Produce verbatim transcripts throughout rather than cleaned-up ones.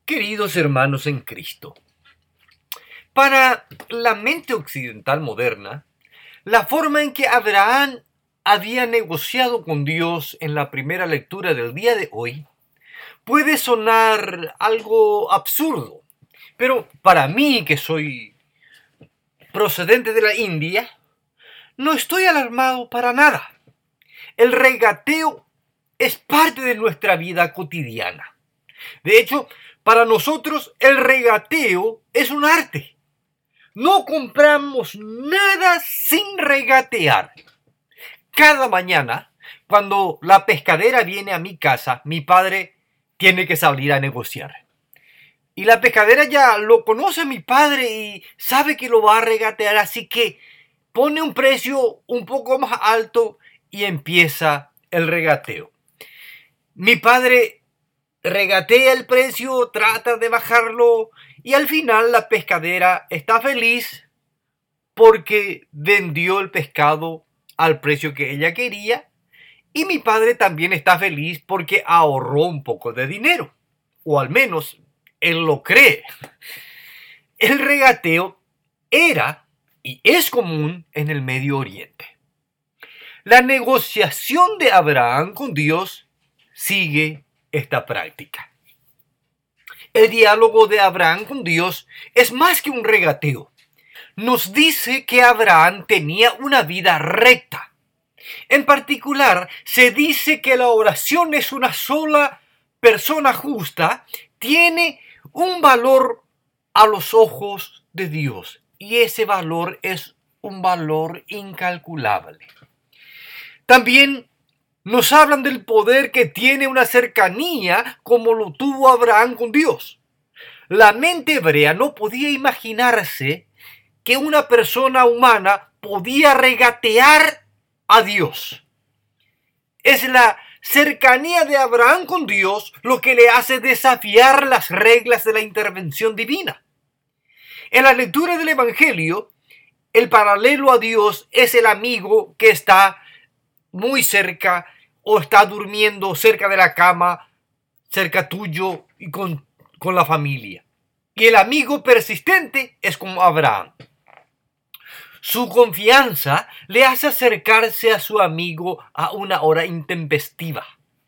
Queridos hermanos en Cristo, para la mente occidental moderna, la forma en que Abraham había negociado con Dios en la primera lectura del día de hoy puede sonar algo absurdo, pero para mí, que soy procedente de la India, no estoy alarmado para nada. El regateo es parte de nuestra vida cotidiana. De hecho, para nosotros el regateo es un arte. No compramos nada sin regatear. Cada mañana, cuando la pescadera viene a mi casa, mi padre tiene que salir a negociar. Y la pescadera ya lo conoce a mi padre y sabe que lo va a regatear, así que pone un precio un poco más alto y empieza el regateo. Mi padre regatea el precio, trata de bajarlo y al final la pescadera está feliz porque vendió el pescado al precio que ella quería y mi padre también está feliz porque ahorró un poco de dinero, o al menos él lo cree. El regateo era y es común en el Medio Oriente. La negociación de Abraham con Dios sigue esta práctica. El diálogo de Abraham con Dios es más que un regateo. Nos dice que Abraham tenía una vida recta. En particular, se dice que la oración es una sola persona justa, tiene un valor a los ojos de Dios y ese valor es un valor incalculable. También nos hablan del poder que tiene una cercanía como lo tuvo Abraham con Dios. La mente hebrea no podía imaginarse que una persona humana podía regatear a Dios. Es la cercanía de Abraham con Dios lo que le hace desafiar las reglas de la intervención divina. En la lectura del Evangelio, el paralelo a Dios es el amigo que está muy cerca o está durmiendo cerca de la cama, cerca tuyo y con, con la familia. Y el amigo persistente es como Abraham. Su confianza le hace acercarse a su amigo a una hora intempestiva.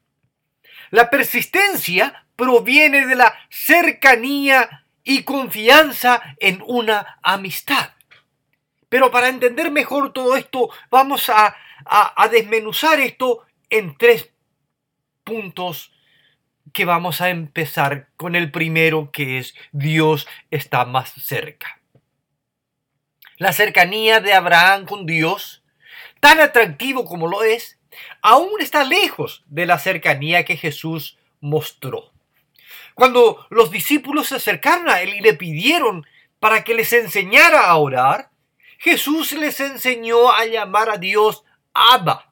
La persistencia proviene de la cercanía y confianza en una amistad. Pero para entender mejor todo esto, vamos a, a, a desmenuzar esto en tres puntos que vamos a empezar con el primero, que es Dios está más cerca. La cercanía de Abraham con Dios, tan atractivo como lo es, aún está lejos de la cercanía que Jesús mostró. Cuando los discípulos se acercaron a él y le pidieron para que les enseñara a orar, Jesús les enseñó a llamar a Dios Abba.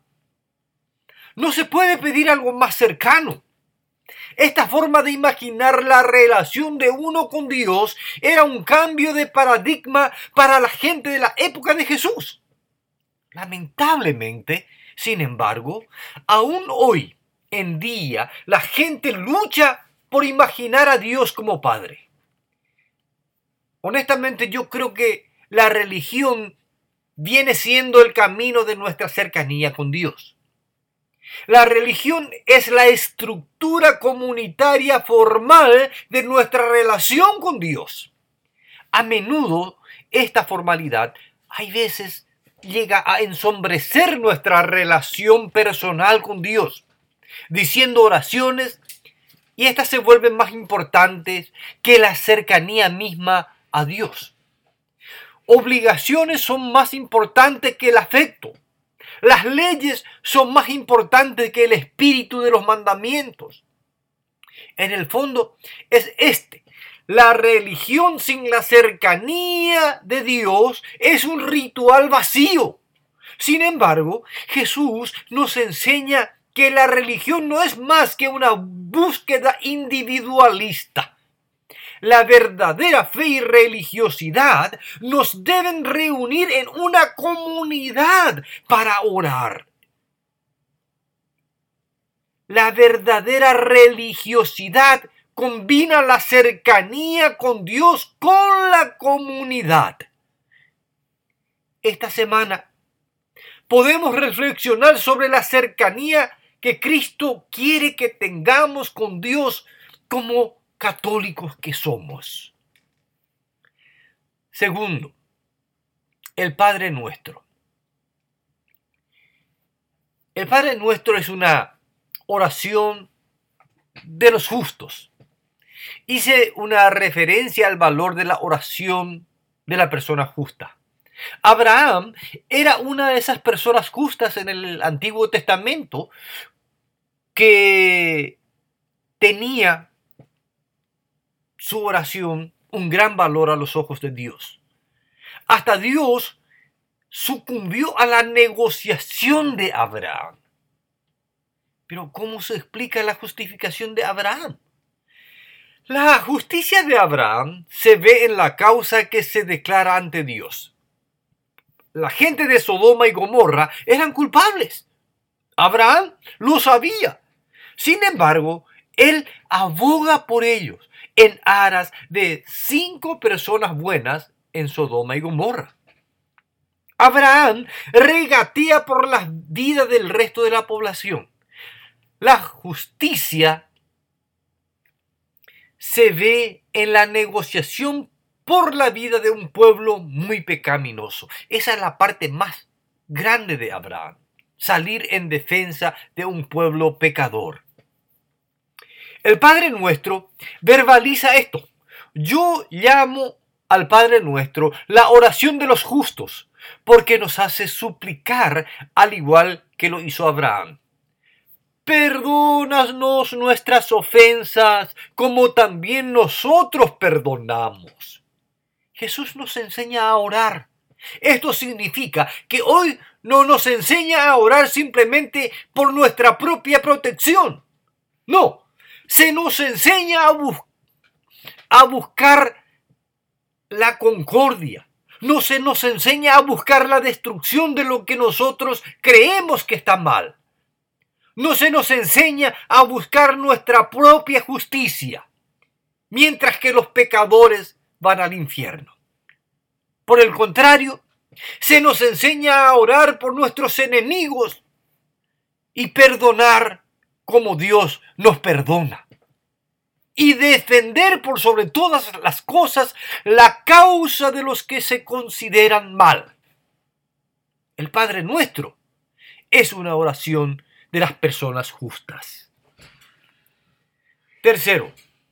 No se puede pedir algo más cercano. Esta forma de imaginar la relación de uno con Dios era un cambio de paradigma para la gente de la época de Jesús. Lamentablemente, sin embargo, aún hoy en día la gente lucha por imaginar a Dios como Padre. Honestamente, yo creo que la religión viene siendo el camino de nuestra cercanía con Dios. La religión es la estructura comunitaria formal de nuestra relación con Dios. A menudo esta formalidad, hay veces, llega a ensombrecer nuestra relación personal con Dios, diciendo oraciones, y estas se vuelven más importantes que la cercanía misma a Dios. Obligaciones son más importantes que el afecto. Las leyes son más importantes que el espíritu de los mandamientos. En el fondo es este. La religión sin la cercanía de Dios es un ritual vacío. Sin embargo, Jesús nos enseña que la religión no es más que una búsqueda individualista. La verdadera fe y religiosidad nos deben reunir en una comunidad para orar. La verdadera religiosidad combina la cercanía con Dios con la comunidad. Esta semana podemos reflexionar sobre la cercanía que Cristo quiere que tengamos con Dios como católicos que somos. Segundo, el Padre Nuestro. El Padre Nuestro es una oración de los justos. Hice una referencia al valor de la oración de la persona justa. Abraham era una de esas personas justas en el Antiguo Testamento que tenía su oración un gran valor a los ojos de Dios. Hasta Dios sucumbió a la negociación de Abraham. Pero ¿cómo se explica la justificación de Abraham? La justicia de Abraham se ve en la causa que se declara ante Dios. La gente de Sodoma y Gomorra eran culpables. Abraham lo sabía. Sin embargo, él aboga por ellos en aras de cinco personas buenas en Sodoma y Gomorra. Abraham regatea por la vida del resto de la población. La justicia se ve en la negociación por la vida de un pueblo muy pecaminoso. Esa es la parte más grande de Abraham, salir en defensa de un pueblo pecador. El Padre Nuestro verbaliza esto. Yo llamo al Padre Nuestro la oración de los justos, porque nos hace suplicar al igual que lo hizo Abraham. Perdónanos nuestras ofensas, como también nosotros perdonamos. Jesús nos enseña a orar. Esto significa que hoy no nos enseña a orar simplemente por nuestra propia protección. No, se nos enseña a, bus- a buscar la concordia. No se nos enseña a buscar la destrucción de lo que nosotros creemos que está mal. No se nos enseña a buscar nuestra propia justicia, mientras que los pecadores van al infierno. Por el contrario, se nos enseña a orar por nuestros enemigos y perdonar como Dios nos perdona. Y defender por sobre todas las cosas la causa de los que se consideran mal. El Padre Nuestro es una oración de las personas justas. Tercero,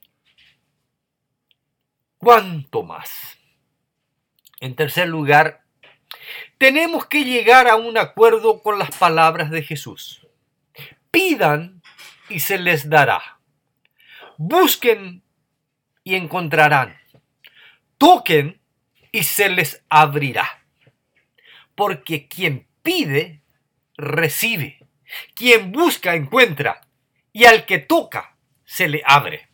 ¿cuánto más? En tercer lugar, tenemos que llegar a un acuerdo con las palabras de Jesús. Pidan y se les dará. Busquen y encontrarán. Toquen y se les abrirá. Porque quien pide, recibe. Quien busca, encuentra. Y al que toca, se le abre.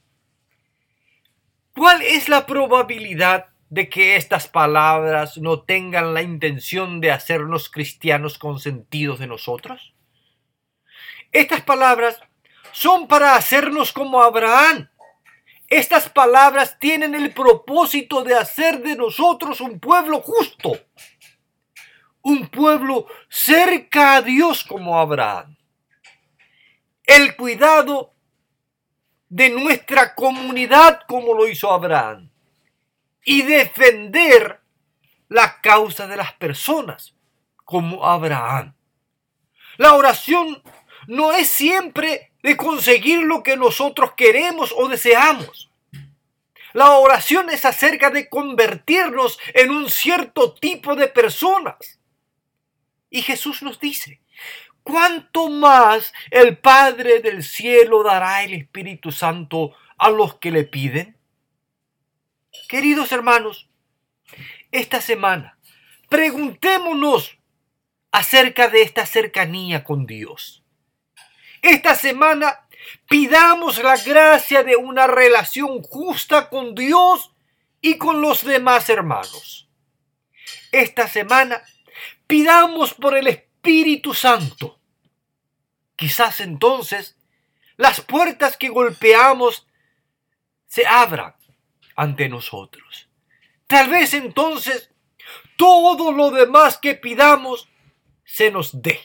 ¿Cuál es la probabilidad de que estas palabras no tengan la intención de hacernos cristianos consentidos de nosotros? Estas palabras son para hacernos como Abraham. Estas palabras tienen el propósito de hacer de nosotros un pueblo justo. Un pueblo cerca a Dios como Abraham. El cuidado de nuestra comunidad como lo hizo Abraham. Y defender la causa de las personas como Abraham. La oración no es siempre de conseguir lo que nosotros queremos o deseamos. La oración es acerca de convertirnos en un cierto tipo de personas. Y Jesús nos dice, ¿cuánto más el Padre del cielo dará el Espíritu Santo a los que le piden? Queridos hermanos, esta semana preguntémonos acerca de esta cercanía con Dios. Esta semana pidamos la gracia de una relación justa con Dios y con los demás hermanos. Esta semana pidamos por el Espíritu Santo. Quizás entonces las puertas que golpeamos se abran ante nosotros. Tal vez entonces todo lo demás que pidamos se nos dé.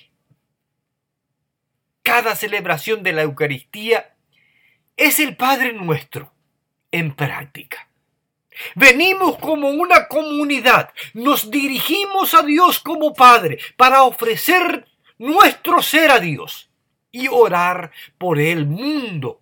Cada celebración de la Eucaristía es el Padre Nuestro en práctica. Venimos como una comunidad, nos dirigimos a Dios como Padre para ofrecer nuestro ser a Dios y orar por el mundo.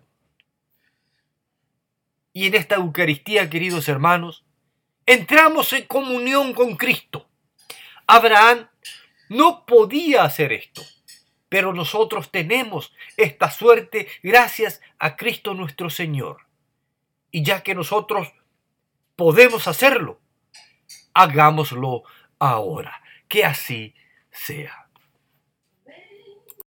Y en esta Eucaristía, queridos hermanos, entramos en comunión con Cristo. Abraham no podía hacer esto, pero nosotros tenemos esta suerte gracias a Cristo nuestro Señor. Y ya que nosotros podemos hacerlo, hagámoslo ahora. Que así sea.